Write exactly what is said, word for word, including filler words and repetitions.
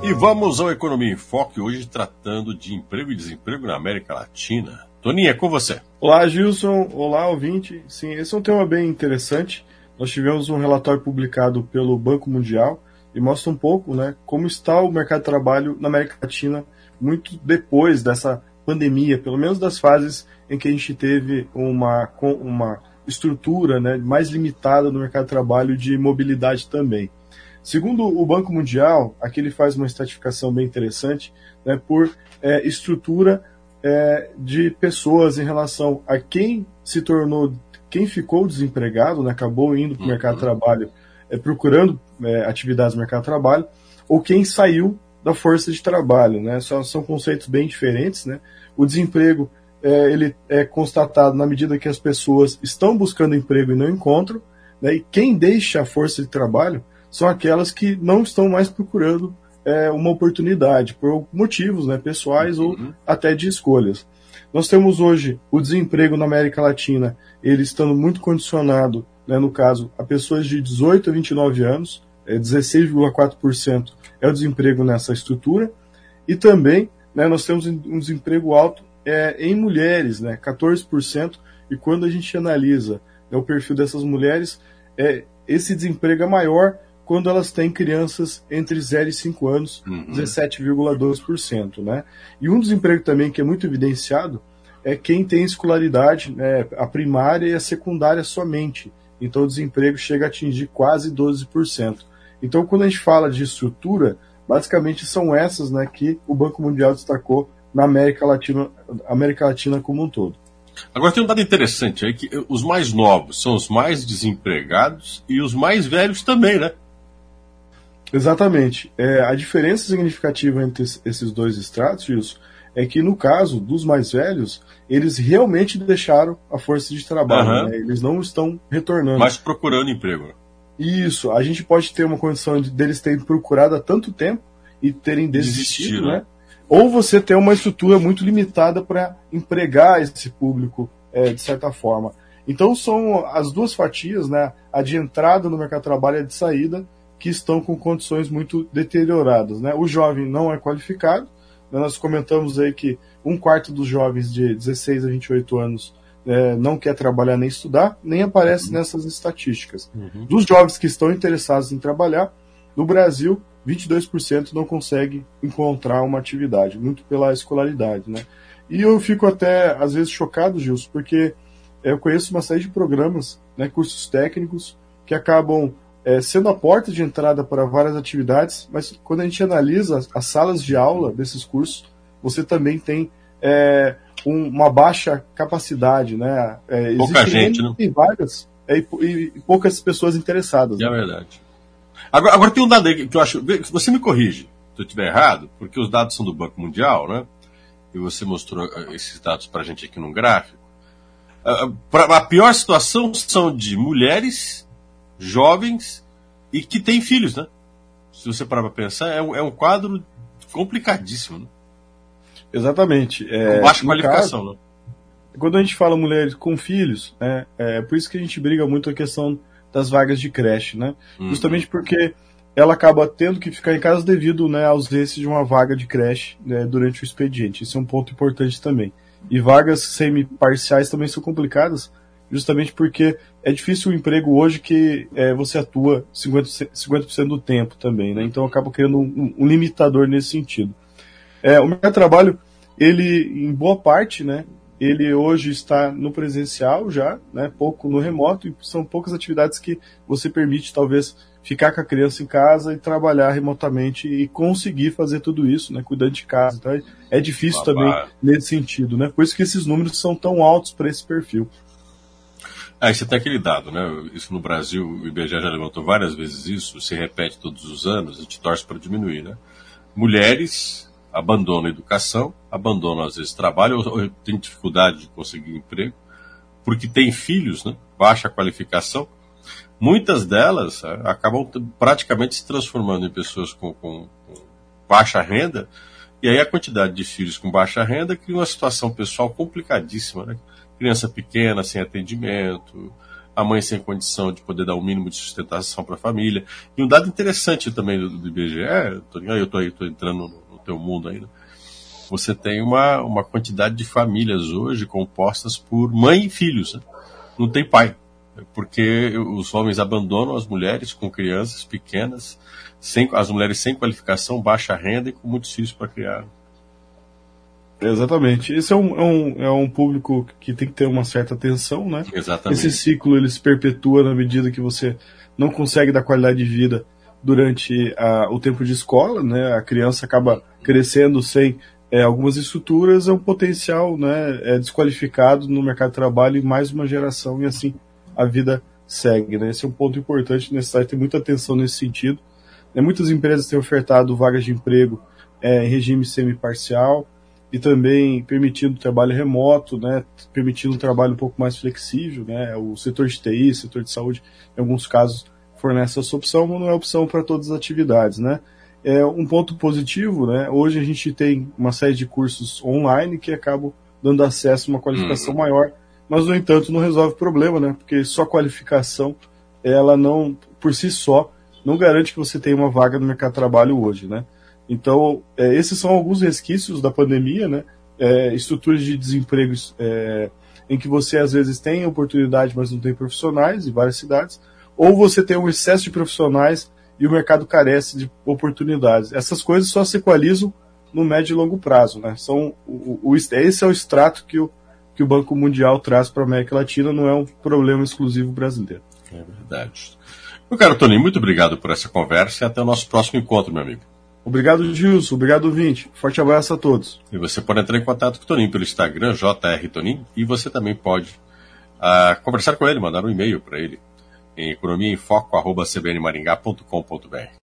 E vamos ao Economia em Foco, hoje tratando de emprego e desemprego na América Latina. Toninho, é com você. Olá, Gilson. Olá, ouvinte. Sim, esse é um tema bem interessante. Nós tivemos um relatório publicado pelo Banco Mundial e mostra um pouco, né, como está o mercado de trabalho na América Latina muito depois dessa pandemia, pelo menos das fases em que a gente teve uma, uma estrutura, né, mais limitada no mercado de trabalho de mobilidade também. Segundo o Banco Mundial, aqui ele faz uma estratificação bem interessante, né, por é, estrutura é, de pessoas em relação a quem se tornou, quem ficou desempregado, né, acabou indo para o mercado de trabalho, é, procurando é, atividades no mercado de trabalho, ou quem saiu da força de trabalho, né, são, são conceitos bem diferentes, né. O desemprego é, ele é constatado na medida que as pessoas estão buscando emprego e não encontram, né, e quem deixa a força de trabalho são aquelas que não estão mais procurando é, uma oportunidade, por motivos, né, pessoais uhum. ou até de escolhas. Nós temos hoje o desemprego na América Latina, ele estando muito condicionado, né, no caso, a pessoas de dezoito a vinte e nove anos, é, dezesseis vírgula quatro por cento é o desemprego nessa estrutura, e também, né, nós temos um desemprego alto é, em mulheres, né, quatorze por cento, e quando a gente analisa, né, o perfil dessas mulheres, é, esse desemprego é maior quando elas têm crianças entre zero e cinco anos, uhum. dezessete vírgula dois por cento. Né? E um desemprego também que é muito evidenciado é quem tem escolaridade, né, a primária e a secundária somente. Então o desemprego chega a atingir quase doze por cento. Então quando a gente fala de estrutura, basicamente são essas, né, que o Banco Mundial destacou na América Latina, América Latina como um todo. Agora tem um dado interessante aí, que os mais novos são os mais desempregados e os mais velhos também, né? Exatamente. É, a diferença significativa entre esses dois estratos, Gilson, é que no caso dos mais velhos, eles realmente deixaram a força de trabalho, uhum. né? Eles não estão retornando. Mas procurando emprego. Isso. A gente pode ter uma condição de deles terem procurado há tanto tempo e terem desistido, Desistir, né? né? Ou você ter uma estrutura muito limitada para empregar esse público, é, de certa forma. Então são as duas fatias, né? A de entrada no mercado de trabalho e a de saída, que estão com condições muito deterioradas. Né? O jovem não é qualificado, né? Nós comentamos aí que um quarto dos jovens de dezesseis a vinte e oito anos é, não quer trabalhar nem estudar, nem aparece uhum. nessas estatísticas. Uhum. Dos jovens que estão interessados em trabalhar, no Brasil, vinte e dois por cento não consegue encontrar uma atividade, muito pela escolaridade. Né? E eu fico até, às vezes, chocado, Gilson, porque eu conheço uma série de programas, né, cursos técnicos, que acabam É, sendo a porta de entrada para várias atividades, mas quando a gente analisa as, as salas de aula desses cursos, você também tem é, um, uma baixa capacidade, né? É, Pouca gente, né? Vagas é, e, e, e poucas pessoas interessadas. É né? verdade. Agora, agora tem um dado aí que eu acho, você me corrige se eu estiver errado, porque os dados são do Banco Mundial, né? E você mostrou esses dados para a gente aqui num gráfico. A, a pior situação são de mulheres jovens e que têm filhos, né? Se você parar para pensar, é um, é um quadro complicadíssimo, né? Exatamente. É, com baixa qualificação, caso, né? Quando a gente fala mulheres com filhos, né, é por isso que a gente briga muito a questão das vagas de creche, né? Uhum. Justamente porque ela acaba tendo que ficar em casa devido, né, à ausência de uma vaga de creche, né, durante o expediente. Isso é um ponto importante também. E vagas semi-parciais também são complicadas, justamente porque é difícil o emprego hoje que é, você atua cinquenta por cento do tempo também, né? Então acaba criando um, um limitador nesse sentido. É, o mercado de trabalho, ele, em boa parte, né, ele hoje está no presencial já, né, pouco no remoto, e são poucas atividades que você permite, talvez, ficar com a criança em casa e trabalhar remotamente e conseguir fazer tudo isso, né, cuidando de casa. Então é, é difícil Papai. também nesse sentido, né? Por isso que esses números são tão altos para esse perfil. Ah, você tem aquele dado, né? Isso no Brasil, o I B G E já levantou várias vezes isso, se repete todos os anos, a gente torce para diminuir, né? Mulheres abandonam a educação, abandonam às vezes trabalho, ou, ou têm dificuldade de conseguir emprego, porque têm filhos, né? Baixa qualificação. Muitas delas é, acabam praticamente se transformando em pessoas com, com, com baixa renda, e aí a quantidade de filhos com baixa renda cria uma situação pessoal complicadíssima, né? Criança pequena, sem atendimento, a mãe sem condição de poder dar o mínimo de sustentação para a família. E um dado interessante também do, do I B G E, Toninho, eu estou entrando no, no teu mundo ainda, você tem uma, uma quantidade de famílias hoje compostas por mãe e filhos, né? Não tem pai, porque os homens abandonam as mulheres com crianças pequenas, sem, as mulheres sem qualificação, baixa renda e com muitos filhos para criar. Exatamente. Esse é um, é, um, é um público que tem que ter uma certa atenção, né? Exatamente. Esse ciclo ele se perpetua na medida que você não consegue dar qualidade de vida durante a, o tempo de escola, né? A criança acaba crescendo sem é, algumas estruturas, é um potencial, né, é desqualificado no mercado de trabalho e mais uma geração, e assim a vida segue, né? Esse é um ponto importante, necessário ter muita atenção nesse sentido. É, muitas empresas têm ofertado vagas de emprego é, em regime semi-parcial, e também permitindo trabalho remoto, né, permitindo um trabalho um pouco mais flexível, né, o setor de T I, setor de saúde, em alguns casos, fornece essa opção, mas não é opção para todas as atividades, né. É um ponto positivo, né, hoje a gente tem uma série de cursos online que acabam dando acesso a uma qualificação uhum. maior, mas, no entanto, não resolve o problema, né, porque só qualificação, ela não, por si só, não garante que você tenha uma vaga no mercado de trabalho hoje, né. Então, é, esses são alguns resquícios da pandemia, né? É, estruturas de desemprego é, em que você, às vezes, tem oportunidade, mas não tem profissionais em várias cidades, ou você tem um excesso de profissionais e o mercado carece de oportunidades. Essas coisas só se equalizam no médio e longo prazo, né? São, o, o, esse é o extrato que o, que o Banco Mundial traz para a América Latina, não é um problema exclusivo brasileiro. É verdade. Meu caro Toninho, muito obrigado por essa conversa e até o nosso próximo encontro, meu amigo. Obrigado, Gilson. Obrigado, ouvinte. Forte abraço a todos. E você pode entrar em contato com o Toninho pelo Instagram, J R Toninho, e você também pode uh, conversar com ele, mandar um e-mail para ele em economia em foco arroba c b n maringá ponto com ponto b r.